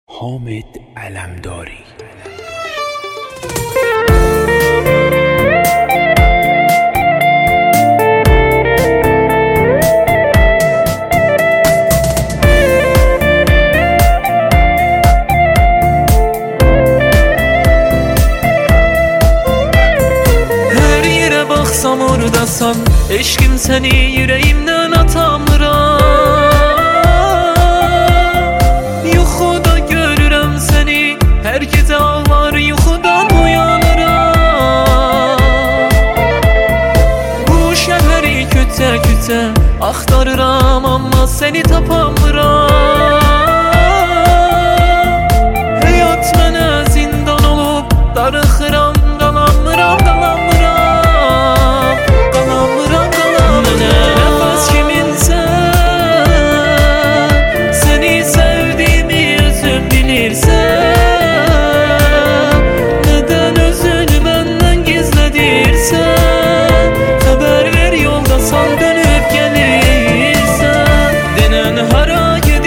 حامد علمداری. Her yere baksam oradasan, eşkim seni yüreğimden atamıram. Yuxuda görürəm seni, her gece ağlar yuxudan uyanıram. Bu şəhəri küçə-küçə axtarıram, amma seni tapamıram. Həyat mənə zindan olub darıxıram, qalamıram. Mənə nəfəs kiminsən, səni sevdiyimi özün bilirsən. Nədən özünü məndən gizlədirsən? Xəbər ver, yoldasan dönüb gəlirsən. Denən hara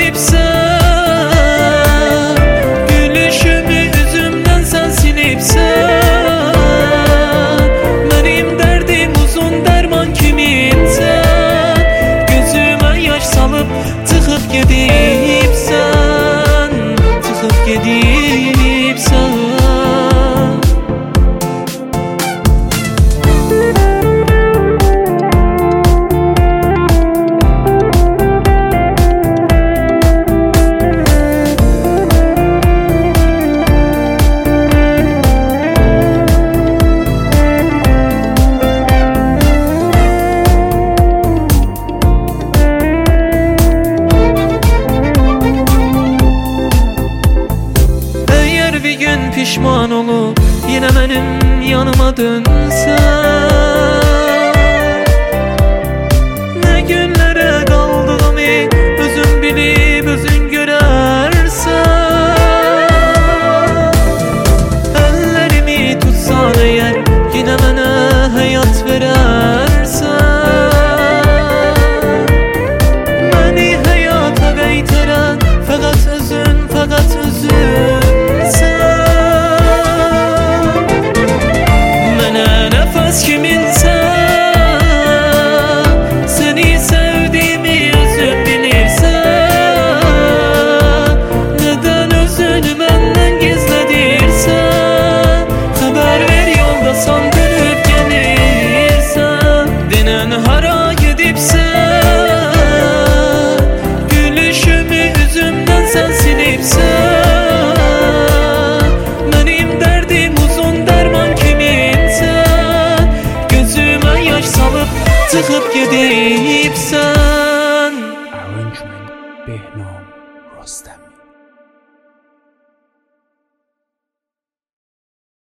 gedibsən, gülüşümü üzümdən sən silibsən. Mənim dərdim uzun, dərman kiminsən? Gözümə yaş salıb çıxıb gedibsən, çıxıb gedibsən. Bir gün pişman olup yine benim yanıma dönsen, ne günlere kaldığımı özün bilip özün görersen. Ellerimi tutsan eğer yine bana hayat verersen. Beni hayata qaytaran fakat özün, fakat özün. Nəfəs kiminsən, səni sevdiyimi özün bilirsən. Nədən özünü məndən gizlədirsən? Xəbər ver, yoldasan dönüb gəlirsən. Denən hara gedibsən, gülüşümü üzümdən sən silibsən. Mənim dərdim uzun, dərman kiminsən? Gözümə yaş salıb çıxıb gedibsən. Arrangement Behnam Rostam.